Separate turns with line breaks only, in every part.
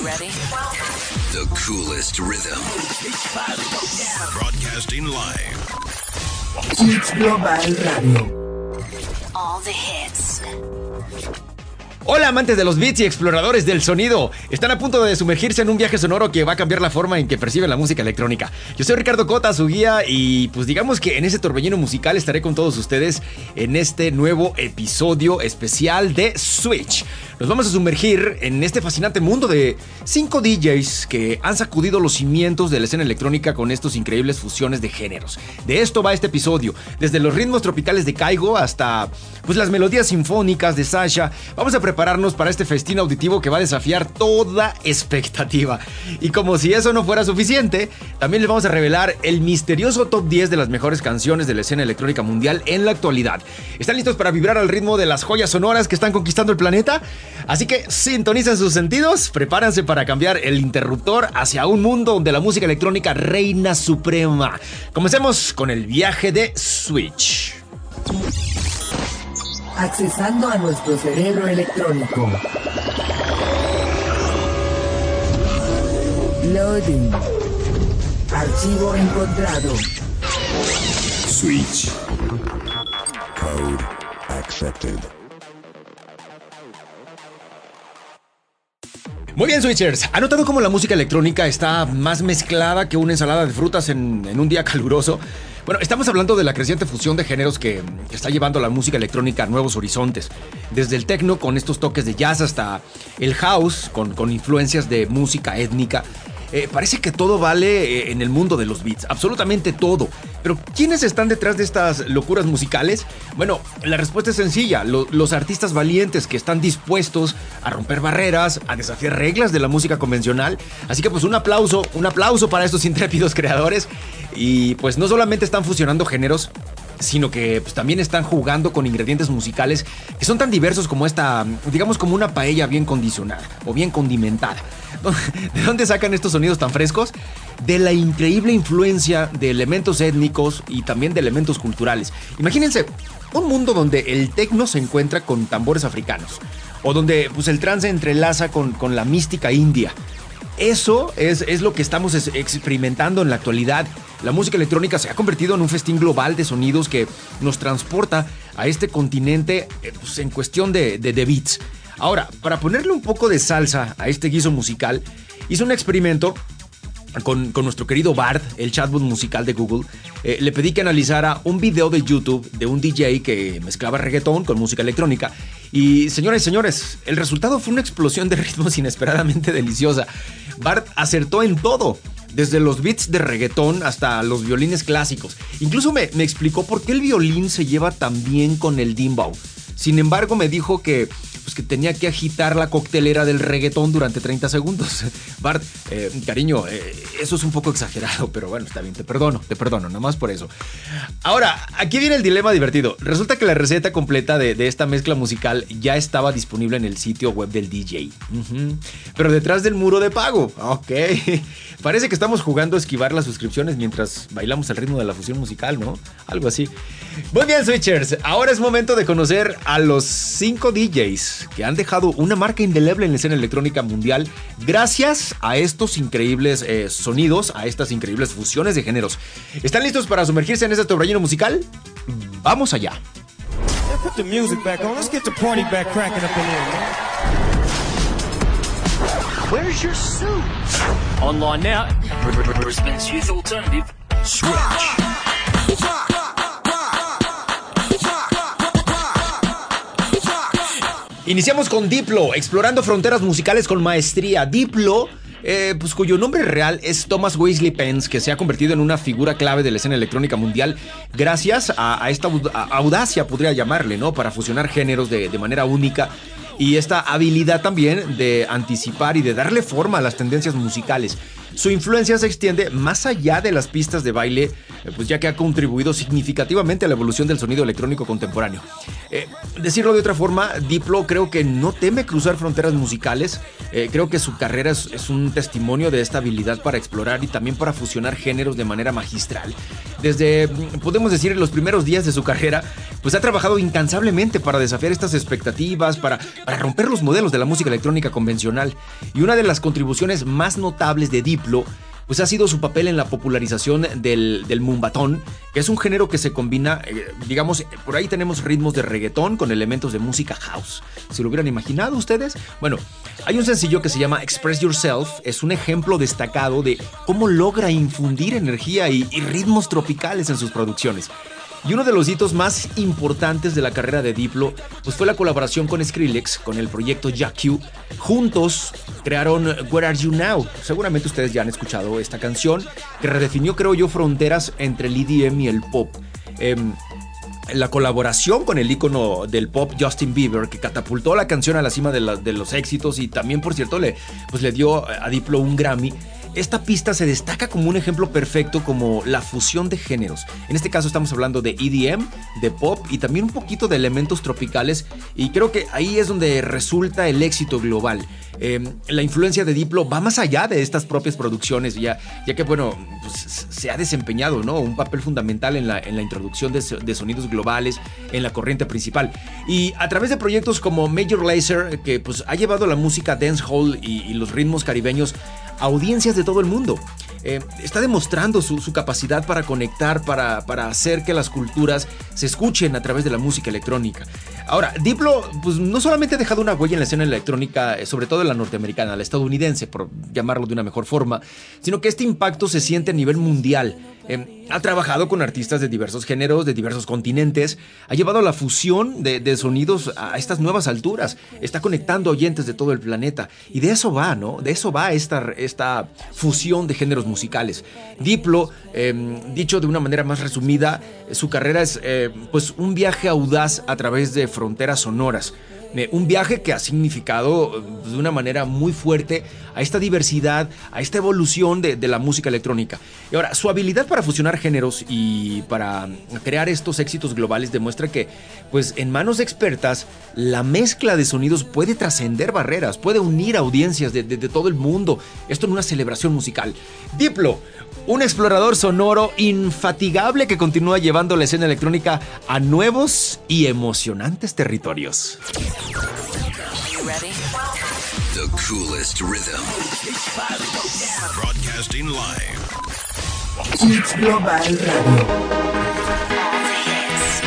ready?
The coolest rhythm. Broadcasting live.
Switch Global Radio.
All the hits.
Hola amantes de los beats y exploradores del sonido. Están a punto de sumergirse en un viaje sonoro que va a cambiar la forma en que perciben la música electrónica. Yo soy Ricardo Cota, su guía, y pues digamos que en ese torbellino musical estaré con todos ustedes en este nuevo episodio especial de Switch. Nos vamos a sumergir en este fascinante mundo de 5 DJs que han sacudido los cimientos de la escena electrónica con estos increíbles fusiones de géneros. De esto va este episodio, desde los ritmos tropicales de Kygo hasta pues las melodías sinfónicas de Sasha. Vamos a prepararnos para este festín auditivo que va a desafiar toda expectativa. Y como si eso no fuera suficiente, también les vamos a revelar el misterioso top 10 de las mejores canciones de la escena electrónica mundial en la actualidad. ¿Están listos para vibrar al ritmo de las joyas sonoras que están conquistando el planeta? Así que sintonicen sus sentidos, prepárense para cambiar el interruptor hacia un mundo donde la música electrónica reina suprema. Comencemos con el viaje de Switch.
Accesando a nuestro cerebro electrónico. Loading. Archivo encontrado.
Switch. Code accepted.
Muy bien, Switchers. ¿Han notado cómo la música electrónica está más mezclada que una ensalada de frutas en un día caluroso? Bueno, estamos hablando de la creciente fusión de géneros que está llevando a la música electrónica a nuevos horizontes. Desde el techno con estos toques de jazz hasta el house con influencias de música étnica. Parece que todo vale en el mundo de los beats, absolutamente todo. Pero ¿quiénes están detrás de estas locuras musicales? Bueno, la respuesta es sencilla, los artistas valientes que están dispuestos a romper barreras, a desafiar reglas de la música convencional. Así que pues un aplauso para estos intrépidos creadores. Y pues no solamente están fusionando géneros, sino que pues, también están jugando con ingredientes musicales que son tan diversos como esta, digamos como una paella bien condicionada o bien condimentada. ¿De dónde sacan estos sonidos tan frescos? De la increíble influencia de elementos étnicos y también de elementos culturales. Imagínense un mundo donde el techno se encuentra con tambores africanos o donde pues, el trance entrelaza con la mística india. Eso es lo que estamos experimentando en la actualidad. La música electrónica se ha convertido en un festín global de sonidos que nos transporta a este continente pues en cuestión de beats. Ahora, para ponerle un poco de salsa a este guiso musical, hice un experimento con nuestro querido Bard, el chatbot musical de Google. Le pedí que analizara un video de YouTube de un DJ que mezclaba reggaetón con música electrónica. Y señoras y señores, el resultado fue una explosión de ritmos inesperadamente deliciosa. Bard acertó en todo, desde los beats de reggaetón hasta los violines clásicos. Incluso me explicó por qué el violín se lleva tan bien con el dembow. Sin embargo, me dijo que tenía que agitar la coctelera del reggaetón durante 30 segundos. Bart, cariño, eso es un poco exagerado, pero bueno, está bien, te perdono, nomás por eso. Ahora, aquí viene el dilema divertido. Resulta que la receta completa de esta mezcla musical ya estaba disponible en el sitio web del DJ. Pero detrás del muro de pago. Ok. Parece que estamos jugando a esquivar las suscripciones mientras bailamos al ritmo de la fusión musical, ¿no? Algo así. Muy bien, Switchers. Ahora es momento de conocer a los 5 DJs que han dejado una marca indeleble en la escena electrónica mundial gracias a estos increíbles sonidos, a estas increíbles fusiones de géneros. ¿Están listos para sumergirse en este torbellino musical? ¡Vamos allá!
Put the music back on. Let's get the party back cracking up in here, man.
Where's your suit? Online now. Brisbane's youth alternative.
Switch.
Iniciamos con Diplo, explorando fronteras musicales con maestría. Diplo, pues cuyo nombre real es Thomas Wesley Pence, que se ha convertido en una figura clave de la escena electrónica mundial gracias a esta audacia, podría llamarle, ¿no? Para fusionar géneros de manera única. Y esta habilidad también de anticipar y de darle forma a las tendencias musicales. su influencia se extiende más allá de las pistas de baile, pues ya que ha contribuido significativamente a la evolución del sonido electrónico contemporáneo. Decirlo de otra forma, Diplo creo que no teme cruzar fronteras musicales. Creo que su carrera es un testimonio de esta habilidad para explorar y también para fusionar géneros de manera magistral. Desde, podemos decir, en los primeros días de su carrera, pues ha trabajado incansablemente para desafiar estas expectativas, para romper los modelos de la música electrónica convencional. Y una de las contribuciones más notables de Diplo pues ha sido su papel en la popularización del mumbatón, que es un género que se combina, digamos, por ahí tenemos ritmos de reggaetón con elementos de música house. ¿Se lo hubieran imaginado ustedes? Bueno, hay un sencillo que se llama Express Yourself, es un ejemplo destacado de cómo logra infundir energía y ritmos tropicales en sus producciones. Y uno de los hitos más importantes de la carrera de Diplo pues fue la colaboración con Skrillex, con el proyecto JQ. Juntos crearon Where Are You Now. Seguramente ustedes ya han escuchado esta canción, que redefinió, creo yo, fronteras entre el EDM y el pop. La colaboración con el ícono del pop Justin Bieber, que catapultó la canción a la cima de los éxitos y también, por cierto, le dio a Diplo un Grammy. Esta pista se destaca como un ejemplo perfecto como la fusión de géneros. En este caso estamos hablando de EDM, de pop y también un poquito de elementos tropicales, y creo que ahí es donde resulta el éxito global. La influencia de Diplo va más allá de estas propias producciones, ya que bueno, pues, se ha desempeñado, ¿no?, un papel fundamental en la introducción de sonidos globales en la corriente principal. Y a través de proyectos como Major Lazer, que pues ha llevado la música dancehall y los ritmos caribeños a audiencias de todo el mundo. Está demostrando su capacidad para conectar, para hacer que las culturas se escuchen a través de la música electrónica. Ahora, Diplo pues, no solamente ha dejado una huella en la escena electrónica, sobre todo en la norteamericana, la estadounidense, por llamarlo de una mejor forma, sino que este impacto se siente a nivel mundial. Ha trabajado con artistas de diversos géneros, de diversos continentes, ha llevado la fusión de sonidos a estas nuevas alturas, está conectando oyentes de todo el planeta, y de eso va, ¿no? De eso va esta fusión de géneros musicales. Diplo, dicho de una manera más resumida, su carrera es pues un viaje audaz a través de fronteras sonoras. Un viaje que ha significado de una manera muy fuerte a esta diversidad, a esta evolución de la música electrónica. Y ahora, su habilidad para fusionar géneros y para crear estos éxitos globales demuestra que, pues, en manos expertas, la mezcla de sonidos puede trascender barreras, puede unir audiencias de todo el mundo. Esto en una celebración musical. Diplo, un explorador sonoro infatigable que continúa llevando la escena electrónica a nuevos y emocionantes territorios.
You ready?
The coolest rhythm. Broadcasting live.
Hits Global Radio.
All the hits.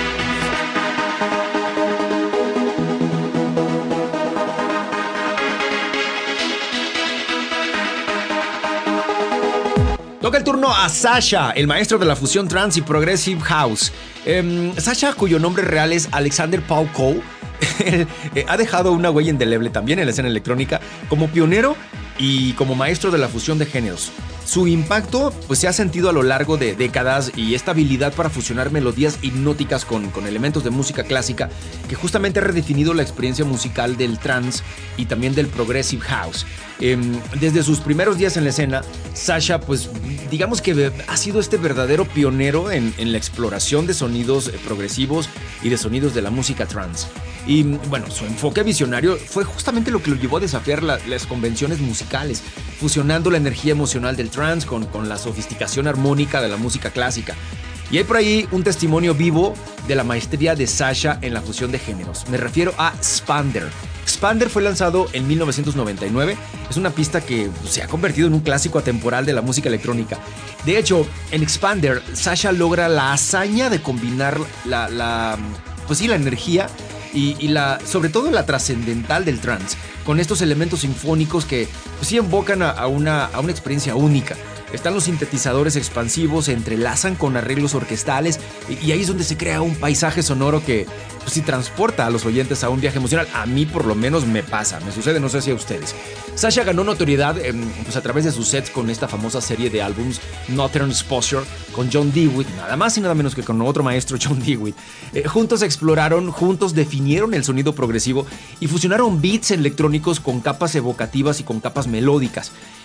Toca el turno a Sasha, el maestro de la fusión trance y progressive house. Sasha, cuyo nombre real es Alexander Paul Coe, ha dejado una huella indeleble también en la escena electrónica como pionero y como maestro de la fusión de géneros. Su impacto pues, se ha sentido a lo largo de décadas, y esta habilidad para fusionar melodías hipnóticas con elementos de música clásica que justamente ha redefinido la experiencia musical del trance y también del progressive house. Desde sus primeros días en la escena, Sasha pues digamos que ha sido este verdadero pionero en la exploración de sonidos progresivos y de sonidos de la música trance. Y bueno, su enfoque visionario fue justamente lo que lo llevó a desafiar las convenciones musicales, fusionando la energía emocional del trance con la sofisticación armónica de la música clásica. Y hay por ahí un testimonio vivo de la maestría de Sasha en la fusión de géneros. Me refiero a Expander. Expander fue lanzado en 1999. Es una pista que se ha convertido en un clásico atemporal de la música electrónica. De hecho, en Expander, Sasha logra la hazaña de combinar la energía y sobre todo la trascendental del trance, con estos elementos sinfónicos que pues, sí invocan a una experiencia única. Están los sintetizadores expansivos, se entrelazan con arreglos orquestales y ahí es donde se crea un paisaje sonoro que pues, sí transporta a los oyentes a un viaje emocional. A mí por lo menos me pasa, me sucede, no sé si a ustedes. Sasha ganó notoriedad pues, a través de sus sets con esta famosa serie de álbums Northern Exposure con John Dewitt, nada más y nada menos que con otro maestro, John Dewitt. Juntos exploraron, juntos definieron el sonido progresivo y fusionaron beats electrónicos con capas evocativas y con capas melódicas.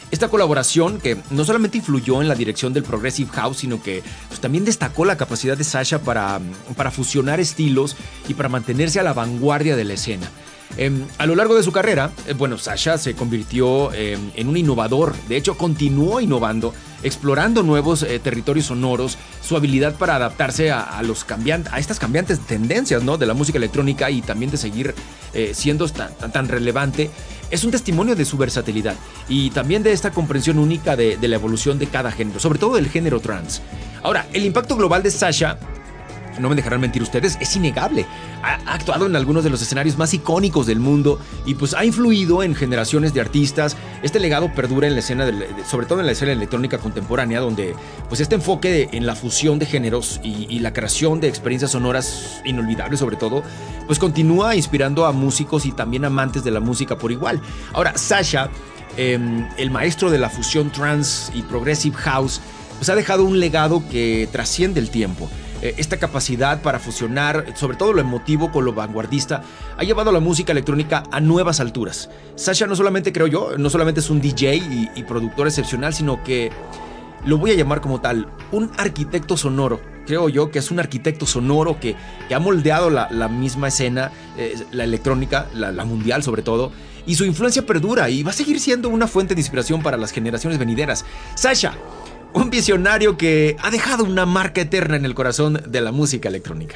Esta colaboración que no solamente influyó en la dirección del Progressive House, sino que pues, también destacó la capacidad de Sasha para fusionar estilos y para mantenerse a la vanguardia de la escena. A lo largo de su carrera, Sasha se convirtió en un innovador. De hecho, continuó innovando, explorando nuevos territorios sonoros. Su habilidad para adaptarse a estas cambiantes tendencias, ¿no?, de la música electrónica y también de seguir siendo tan relevante es un testimonio de su versatilidad y también de esta comprensión única de la evolución de cada género, sobre todo del género trance. Ahora, el impacto global de Sasha, no me dejarán mentir ustedes, es innegable. Ha actuado en algunos de los escenarios más icónicos del mundo y pues ha influido en generaciones de artistas. Este legado perdura en la escena, sobre todo en la escena electrónica contemporánea, donde pues este enfoque en la fusión de géneros y la creación de experiencias sonoras inolvidables sobre todo, pues continúa inspirando a músicos y también amantes de la música por igual. Ahora, Sasha, el maestro de la fusión trance y progressive house, pues ha dejado un legado que trasciende el tiempo. Esta capacidad para fusionar, sobre todo lo emotivo con lo vanguardista, ha llevado a la música electrónica a nuevas alturas. Sasha no solamente, creo yo, no solamente es un DJ y productor excepcional, sino que lo voy a llamar como tal, un arquitecto sonoro. Creo yo que es un arquitecto sonoro que ha moldeado la misma escena, la electrónica, la mundial sobre todo, y su influencia perdura y va a seguir siendo una fuente de inspiración para las generaciones venideras. Sasha, un visionario que ha dejado una marca eterna en el corazón de la música electrónica.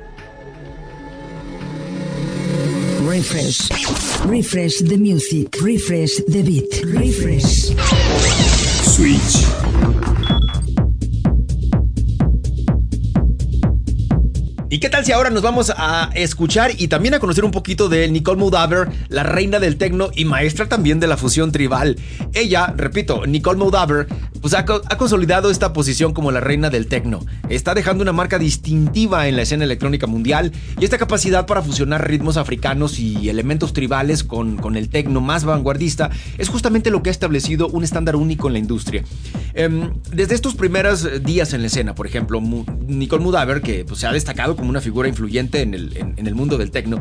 Refresh. Refresh the music. Refresh the beat. Refresh.
Switch.
¿Y qué tal si ahora nos vamos a escuchar y también a conocer un poquito de Nicole Moudaber, la reina del techno y maestra también de la fusión tribal? Ella, repito, Nicole Moudaber, pues ha consolidado esta posición como la reina del techno. Está dejando una marca distintiva en la escena electrónica mundial y esta capacidad para fusionar ritmos africanos y elementos tribales con el techno más vanguardista es justamente lo que ha establecido un estándar único en la industria. Desde estos primeros días en la escena, por ejemplo, Nicole Moudaber, que pues, se ha destacado como una figura influyente en el mundo del techno,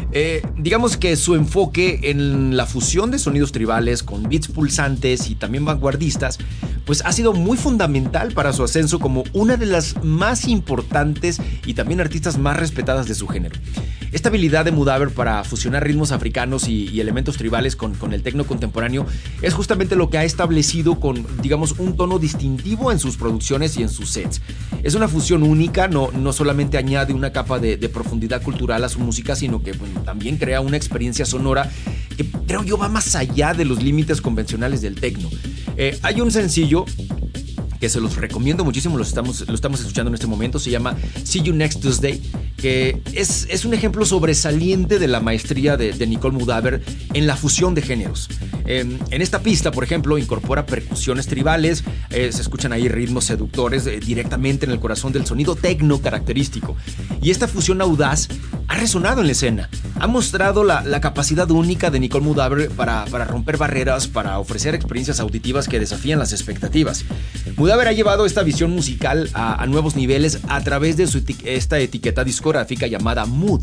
digamos que su enfoque en la fusión de sonidos tribales con beats pulsantes y también vanguardistas, pues ha sido muy fundamental para su ascenso como una de las más importantes y también artistas más respetadas de su género. Esta habilidad de Moudaber para fusionar ritmos africanos y elementos tribales con el techno contemporáneo es justamente lo que ha establecido con, digamos, un tono distintivo en sus producciones y en sus sets. Es una fusión única, no solamente añade una capa de profundidad cultural a su música, sino que también crea una experiencia sonora que creo yo va más allá de los límites convencionales del techno. Hay un sencillo que se los recomiendo muchísimo, lo estamos escuchando en este momento, se llama See You Next Tuesday, que es un ejemplo sobresaliente de la maestría de Nicole Moudaber en la fusión de géneros. En esta pista, por ejemplo, incorpora percusiones tribales, se escuchan ahí ritmos seductores directamente en el corazón del sonido techno característico. Y esta fusión audaz ha resonado en la escena, ha mostrado la capacidad única de Nicole Moudaber para romper barreras, para ofrecer experiencias auditivas que desafían las expectativas. Moudaber ha llevado esta visión musical a nuevos niveles a través de esta etiqueta discográfica llamada Mood.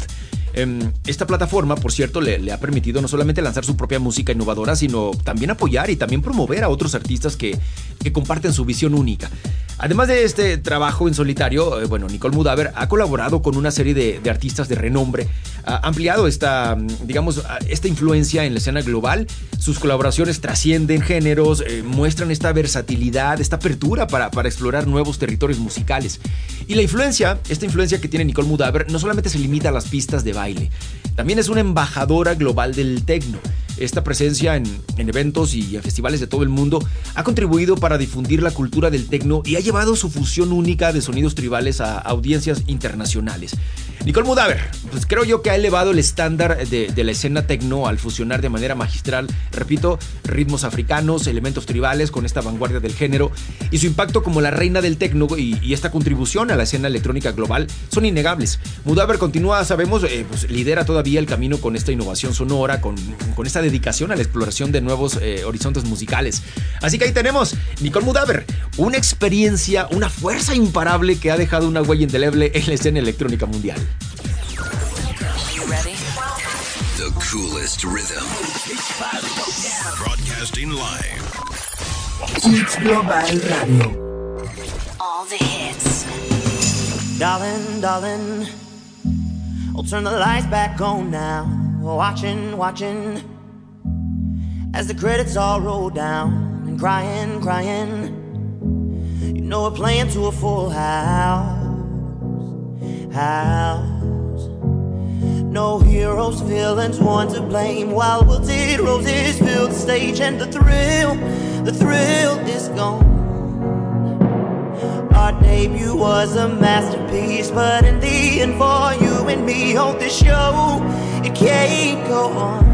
Esta plataforma, por cierto, le ha permitido no solamente lanzar su propia música innovadora, sino también apoyar y también promover a otros artistas que comparten su visión única. Además de este trabajo en solitario, Nicole Moudaber ha colaborado con una serie de artistas de renombre, ha ampliado esta influencia en la escena global. Sus colaboraciones trascienden géneros, muestran esta versatilidad, esta apertura para explorar nuevos territorios musicales. Y esta influencia que tiene Nicole Moudaber no solamente se limita a las pistas de baile, también es una embajadora global del techno. Esta presencia en eventos y en festivales de todo el mundo ha contribuido para difundir la cultura del techno y ha llevado su fusión única de sonidos tribales a audiencias internacionales. Nicole Moudaber, pues creo yo que ha elevado el estándar de la escena techno al fusionar de manera magistral, repito, ritmos africanos, elementos tribales con esta vanguardia del género, y su impacto como la reina del techno y esta contribución a la escena electrónica global son innegables. Moudaber continúa, sabemos, lidera todavía el camino con esta innovación sonora, con esta dedicación a la exploración de nuevos horizontes musicales. Así que ahí tenemos Nicole Moudaber, una experiencia, una fuerza imparable que ha dejado una huella indeleble en la escena electrónica mundial.
You ready?
The coolest rhythm. Broadcasting live
Switch Global Radio.
All the hits.
Darling, darling, I'll turn the lights back on now. Watching, watching, as the credits all roll down. And crying, crying, you know we're playing to a full house. No heroes, villains, one to blame. While wilted roses fill the stage, and the thrill is gone. Our debut was a masterpiece, but in the end, for you and me on this show, it can't go on.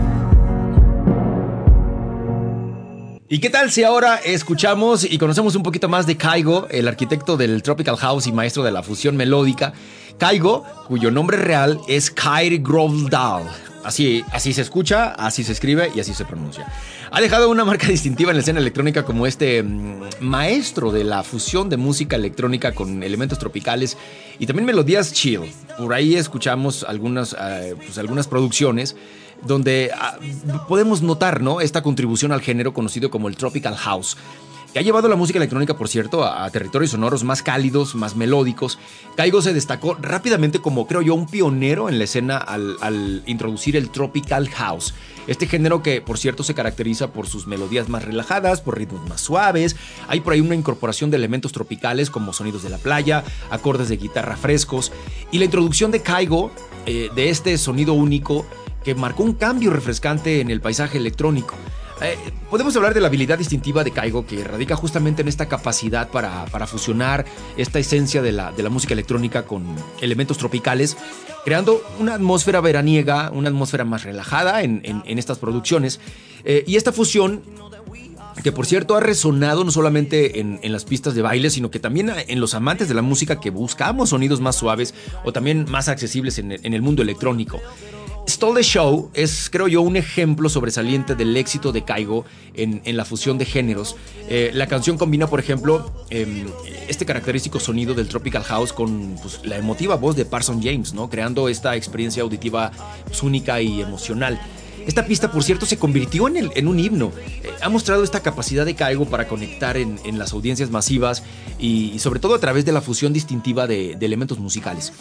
¿Y qué tal si ahora escuchamos y conocemos un poquito más de Kygo, el arquitecto del Tropical House y maestro de la fusión melódica? Kygo, cuyo nombre real es Kyre Grovdal. Así se escucha, así se escribe y así se pronuncia. Ha dejado una marca distintiva en la escena electrónica como este maestro de la fusión de música electrónica con elementos tropicales y también melodías chill. Por ahí escuchamos algunas producciones donde podemos notar, ¿no?, esta contribución al género conocido como el Tropical House, que ha llevado la música electrónica, por cierto, a territorios sonoros más cálidos, más melódicos. Kygo se destacó rápidamente como, creo yo, un pionero en la escena al introducir el Tropical House. Este género que, por cierto, se caracteriza por sus melodías más relajadas, por ritmos más suaves. Hay por ahí una incorporación de elementos tropicales como sonidos de la playa, acordes de guitarra frescos. Y la introducción de Kygo, de este sonido único, que marcó un cambio refrescante en el paisaje electrónico. Podemos hablar de la habilidad distintiva de Kygo, que radica justamente en esta capacidad para fusionar esta esencia de la música electrónica con elementos tropicales, creando una atmósfera veraniega, una atmósfera más relajada en estas producciones. Y esta fusión, que por cierto ha resonado no solamente en las pistas de baile, sino que también en los amantes de la música que buscamos sonidos más suaves o también más accesibles en el mundo electrónico. Stole the Show es, creo yo, un ejemplo sobresaliente del éxito de Kygo en la fusión de géneros. La canción combina, por ejemplo, este característico sonido del Tropical House con la emotiva voz de Parson James, ¿no?, creando esta experiencia auditiva única y emocional. Esta pista, por cierto, se convirtió en un himno. Ha mostrado esta capacidad de Kygo para conectar en las audiencias masivas y sobre todo a través de la fusión distintiva de elementos musicales.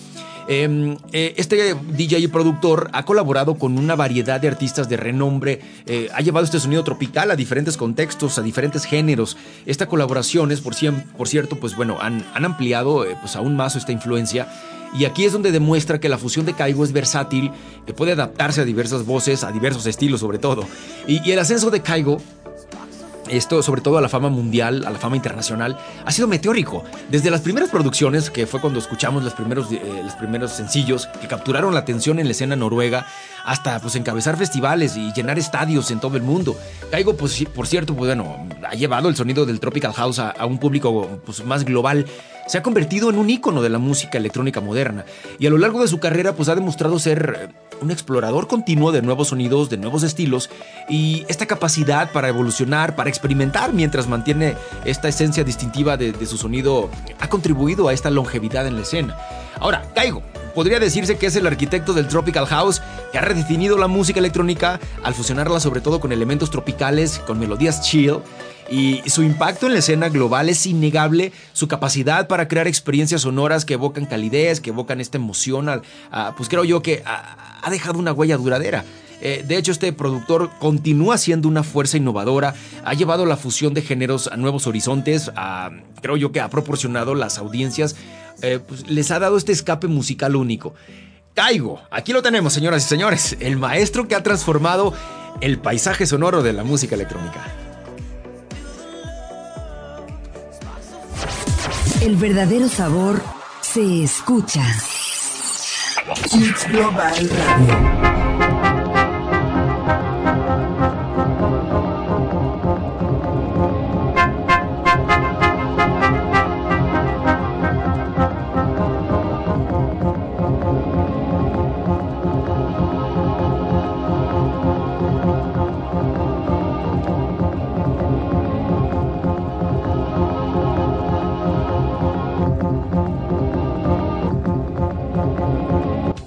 Este DJ y productor ha colaborado con una variedad de artistas de renombre, ha llevado este sonido tropical a diferentes contextos, a diferentes géneros. Estas colaboraciones, por cierto, pues bueno, han ampliado aún más esta influencia. Y aquí es donde demuestra que la fusión de Kygo es versátil, que puede adaptarse a diversas voces, a diversos estilos sobre todo. Y el ascenso de Kygo, esto sobre todo a la fama mundial, a la fama internacional, ha sido meteórico. Desde las primeras producciones, que fue cuando escuchamos los primeros sencillos que capturaron la atención en la escena noruega, hasta encabezar festivales y llenar estadios en todo el mundo. Kygo, por cierto, ha llevado el sonido del Tropical House a un público más global. Se ha convertido en un ícono de la música electrónica moderna y a lo largo de su carrera ha demostrado ser un explorador continuo de nuevos sonidos, de nuevos estilos, y esta capacidad para evolucionar, para experimentar mientras mantiene esta esencia distintiva de su sonido ha contribuido a esta longevidad en la escena. Ahora, Kygo podría decirse que es el arquitecto del Tropical House, que ha redefinido la música electrónica al fusionarla sobre todo con elementos tropicales, con melodías chill. Y su impacto en la escena global es innegable. Su capacidad para crear experiencias sonoras que evocan calidez, que evocan esta emoción, creo yo que ha dejado una huella duradera. De hecho, este productor continúa siendo una fuerza innovadora, ha llevado la fusión de géneros a nuevos horizontes, creo yo que ha proporcionado las audiencias, les ha dado este escape musical único. Kygo, aquí lo tenemos, señoras y señores, el maestro que ha transformado el paisaje sonoro de la música electrónica.
El verdadero sabor se escucha. Switch Global Radio.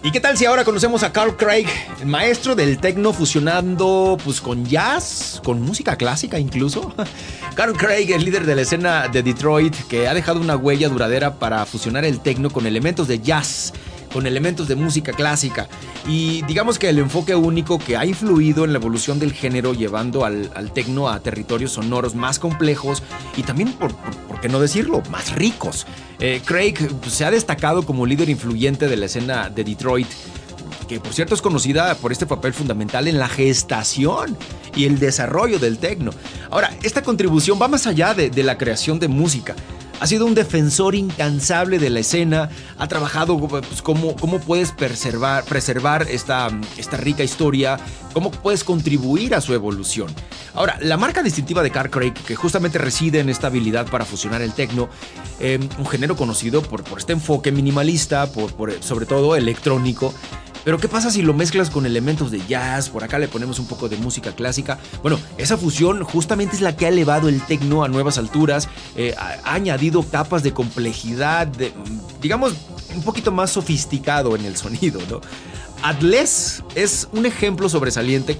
¿Y qué tal si ahora conocemos a Carl Craig, el maestro del techno fusionando pues con jazz, con música clásica incluso? Carl Craig es líder de la escena de Detroit que ha dejado una huella duradera para fusionar el techno con elementos de jazz, con elementos de música clásica, y digamos que el enfoque único que ha influido en la evolución del género, llevando al techno a territorios sonoros más complejos y también, por qué no decirlo, más ricos. Craig se ha destacado como líder influyente de la escena de Detroit, que por cierto es conocida por este papel fundamental en la gestación y el desarrollo del techno. Ahora, esta contribución va más allá de la creación de música. Ha sido un defensor incansable de la escena, ha trabajado pues, cómo puedes preservar esta rica historia, cómo puedes contribuir a su evolución. Ahora, la marca distintiva de Carl Craig, que justamente reside en esta habilidad para fusionar el techno, un género conocido por este enfoque minimalista, sobre todo electrónico. Pero ¿qué pasa si lo mezclas con elementos de jazz? Por acá le ponemos un poco de música clásica. Bueno, esa fusión justamente es la que ha elevado el techno a nuevas alturas, ha añadido capas de complejidad, digamos, un poquito más sofisticado en el sonido, ¿no? Adless es un ejemplo sobresaliente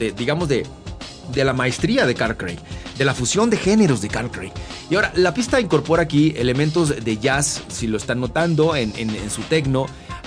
de la maestría de Carl Craig, de la fusión de géneros de Carl Craig. Y ahora, la pista incorpora aquí elementos de jazz, si lo están notando, en su techno.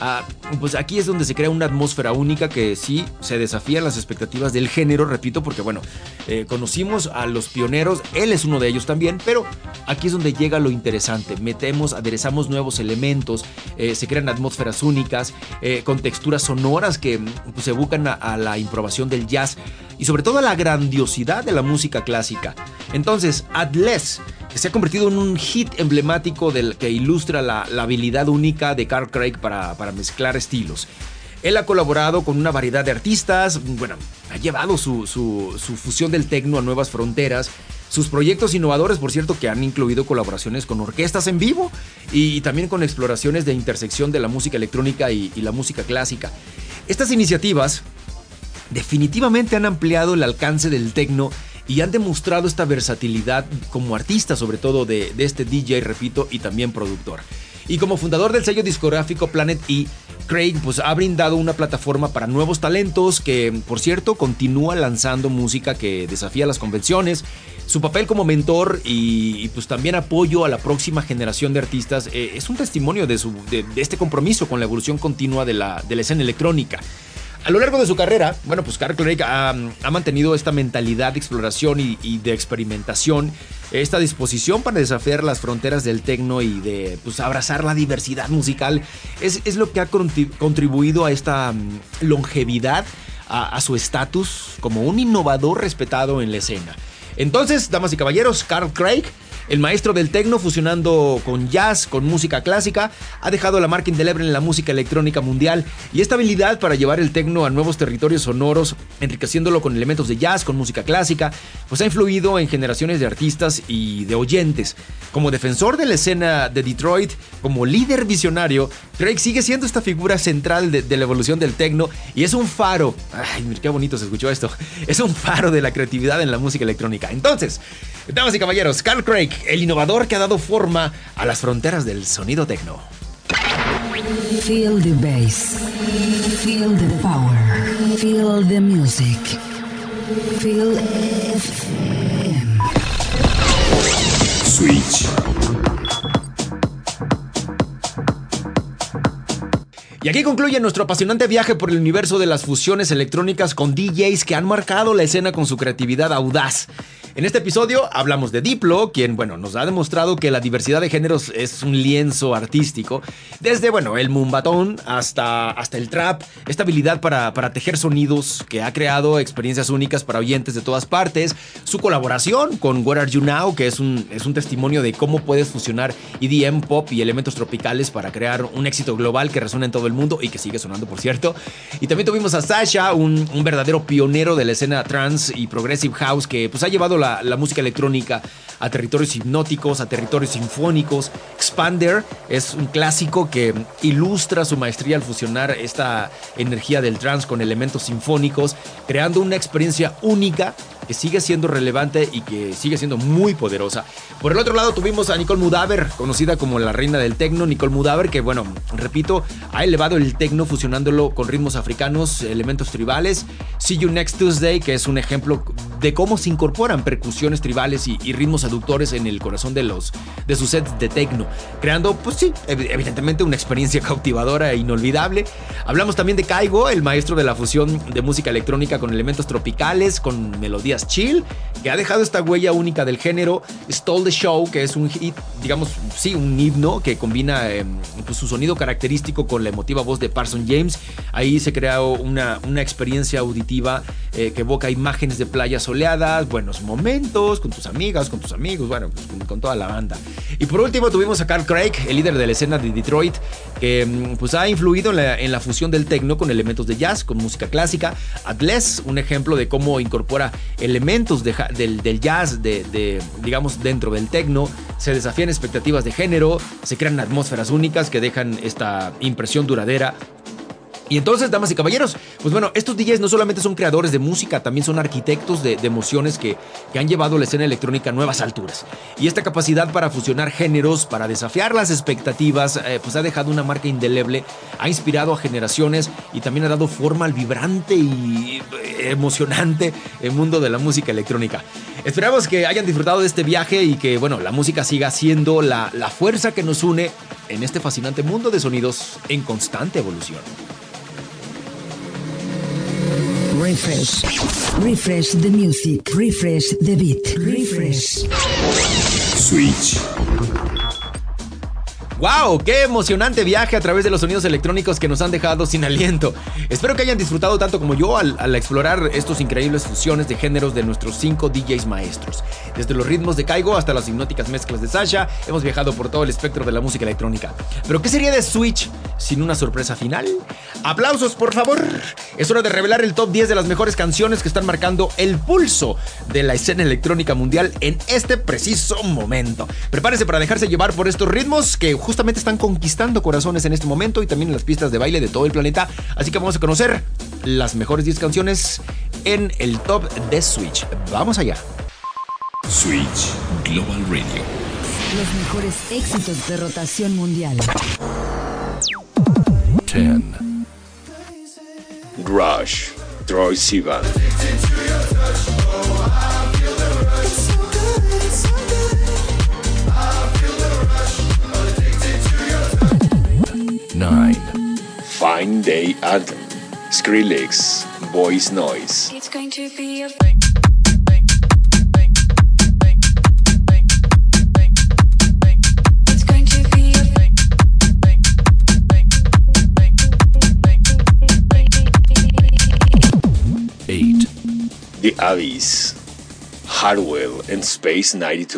Pues aquí es donde se crea una atmósfera única que sí se desafían las expectativas del género, repito, porque bueno, conocimos a los pioneros, él es uno de ellos también, pero aquí es donde llega lo interesante. Aderezamos nuevos elementos, se crean atmósferas únicas, con texturas sonoras que pues, se evocan a la improvisación del jazz y sobre todo a la grandiosidad de la música clásica. Entonces, Adless, que se ha convertido en un hit emblemático que ilustra la habilidad única de Carl Craig para mezclar estilos. Él ha colaborado con una variedad de artistas, bueno, ha llevado su fusión del techno a nuevas fronteras. Sus proyectos innovadores, por cierto, que han incluido colaboraciones con orquestas en vivo y también con exploraciones de intersección de la música electrónica y la música clásica. Estas iniciativas definitivamente han ampliado el alcance del techno y han demostrado esta versatilidad como artista, sobre todo de este DJ, repito, y también productor. Y como fundador del sello discográfico Planet E, Craig pues, ha brindado una plataforma para nuevos talentos que, por cierto, continúa lanzando música que desafía las convenciones. Su papel como mentor y pues también apoyo a la próxima generación de artistas es un testimonio de este compromiso con la evolución continua de la escena electrónica. A lo largo de su carrera, bueno, pues Carl Craig ha mantenido esta mentalidad de exploración y de experimentación, esta disposición para desafiar las fronteras del techno y de pues, abrazar la diversidad musical. Es lo que ha contribuido a esta longevidad, a su estatus como un innovador respetado en la escena. Entonces, damas y caballeros, Carl Craig, el maestro del techno fusionando con jazz, con música clásica, ha dejado la marca indeleble en la música electrónica mundial, y esta habilidad para llevar el techno a nuevos territorios sonoros, enriqueciéndolo con elementos de jazz, con música clásica, pues ha influido en generaciones de artistas y de oyentes. Como defensor de la escena de Detroit, como líder visionario, Craig sigue siendo esta figura central de la evolución del techno y es un faro. Ay, qué bonito se escuchó esto. Es un faro de la creatividad en la música electrónica. Entonces, damas y caballeros, Carl Craig, el innovador que ha dado forma a las fronteras del sonido techno.
Feel the bass. Feel the power. Feel the music. Feel FM.
Switch.
Y aquí concluye nuestro apasionante viaje por el universo de las fusiones electrónicas con DJs que han marcado la escena con su creatividad audaz. En este episodio hablamos de Diplo, quien, nos ha demostrado que la diversidad de géneros es un lienzo artístico. Desde, el mumbatón hasta el trap, esta habilidad para tejer sonidos que ha creado experiencias únicas para oyentes de todas partes. Su colaboración con Where Are You Now, que es un testimonio de cómo puedes fusionar EDM, pop y elementos tropicales para crear un éxito global que resuena en todo el mundo y que sigue sonando, por cierto. Y también tuvimos a Sasha, un verdadero pionero de la escena trance y progressive house que ha llevado la música electrónica a territorios hipnóticos, a territorios sinfónicos. Expander es un clásico que ilustra su maestría al fusionar esta energía del trance con elementos sinfónicos, creando una experiencia única que sigue siendo relevante y que sigue siendo muy poderosa. Por el otro lado tuvimos a Nicole Moudaber, conocida como la reina del techno. Nicole Moudaber, que bueno, repito, ha elevado el techno fusionándolo con ritmos africanos, elementos tribales. See You Next Tuesday, que es un ejemplo de cómo se incorporan percusiones tribales y ritmos seductores en el corazón de sus sets de techno, creando, pues sí, evidentemente una experiencia cautivadora e inolvidable. Hablamos también de Kygo, el maestro de la fusión de música electrónica con elementos tropicales, con melodías chill, que ha dejado esta huella única del género. Stole the Show, que es un hit, digamos, sí, un himno que combina pues su sonido característico con la emotiva voz de Parson James. Ahí se crea una experiencia auditiva que evoca imágenes de playas soleadas, buenos momentos con tus amigas, con tus amigos, bueno, pues con toda la banda. Y por último tuvimos a Carl Craig, el líder de la escena de Detroit, que pues ha influido en la fusión del techno con elementos de jazz, con música clásica. Atlas, un ejemplo de cómo incorpora elementos del jazz, digamos, dentro del techno. Se desafían expectativas de género, se crean atmósferas únicas que dejan esta impresión duradera. Y entonces, damas y caballeros, pues bueno, estos DJs no solamente son creadores de música, también son arquitectos de emociones que han llevado la escena electrónica a nuevas alturas. Y esta capacidad para fusionar géneros, para desafiar las expectativas, pues ha dejado una marca indeleble, ha inspirado a generaciones y también ha dado forma al vibrante y emocionante mundo de la música electrónica. Esperamos que hayan disfrutado de este viaje y que, bueno, la música siga siendo la fuerza que nos une en este fascinante mundo de sonidos en constante evolución.
Refresh the music. Refresh the beat. Refresh.
Switch.
¡Wow! ¡Qué emocionante viaje a través de los sonidos electrónicos que nos han dejado sin aliento! Espero que hayan disfrutado tanto como yo al explorar estos increíbles fusiones de géneros de nuestros 5 DJs maestros. Desde los ritmos de Kygo hasta las hipnóticas mezclas de Sasha, hemos viajado por todo el espectro de la música electrónica. ¿Pero qué sería de Switch sin una sorpresa final? ¡Aplausos, por favor! Es hora de revelar el top 10 de las mejores canciones que están marcando el pulso de la escena electrónica mundial en este preciso momento. Prepárese para dejarse llevar por estos ritmos que justamente están conquistando corazones en este momento y también en las pistas de baile de todo el planeta. Así que vamos a conocer las mejores 10 canciones en el top de Switch. ¡Vamos allá!
Switch Global Radio.
Los mejores éxitos de rotación mundial.
10. Rush, Troye Sivan. 9. Fine Day Anthem, Skrillex, Voice Noise.
It's going to be a It's going to be a
8. The Abyss, Hardwell and Space 92.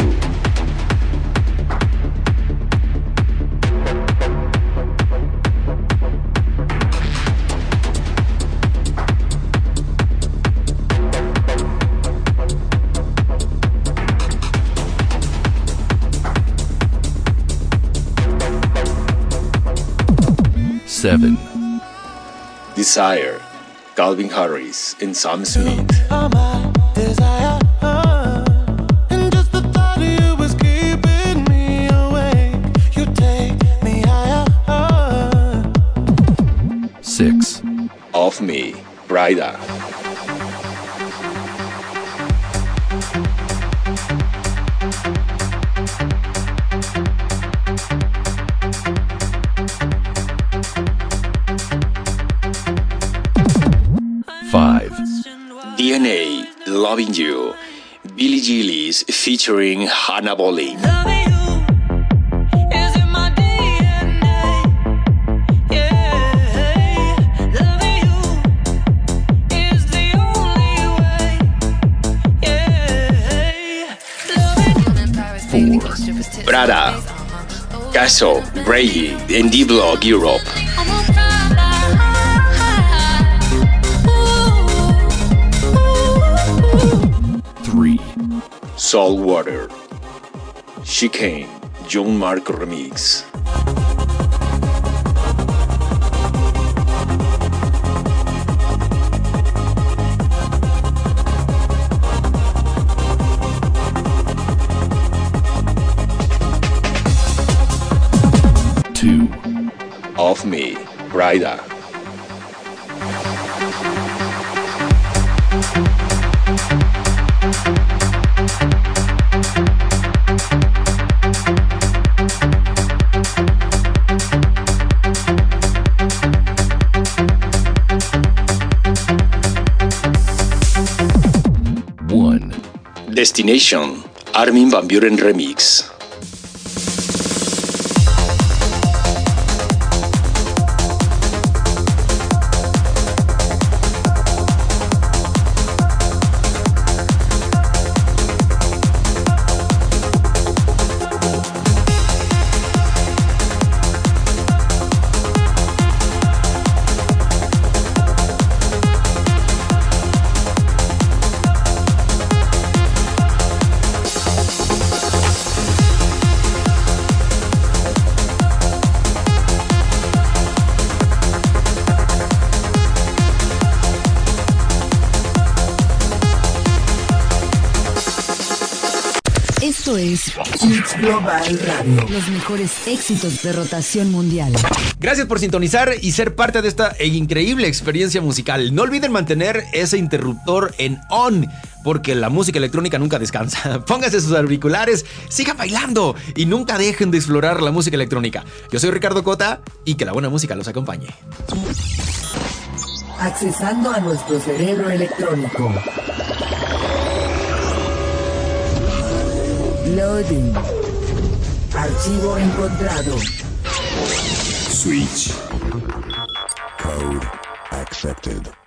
7. Desire, Calvin Harris and Sam Smith. Six. Of Me, Bryda. 5. DNA, Loving You, Billie Gillies featuring Hannah Boleyn. 4. Prada, Casso, Bray, and D-Block Europe. 3. Saltwater, Chicane, John Mark Remix. 2. of Me, Brida. Destination, Armin van Buuren Remix.
Esto es Hits Global Radio. Los mejores éxitos de rotación mundial.
Gracias por sintonizar y ser parte de esta increíble experiencia musical. No olviden mantener ese interruptor en on, porque la música electrónica nunca descansa. Pónganse sus auriculares, sigan bailando y nunca dejen de explorar la música electrónica. Yo soy Ricardo Cota y que la buena música los acompañe.
Accesando a nuestro cerebro electrónico. Loading. Archivo encontrado.
Switch. Code accepted.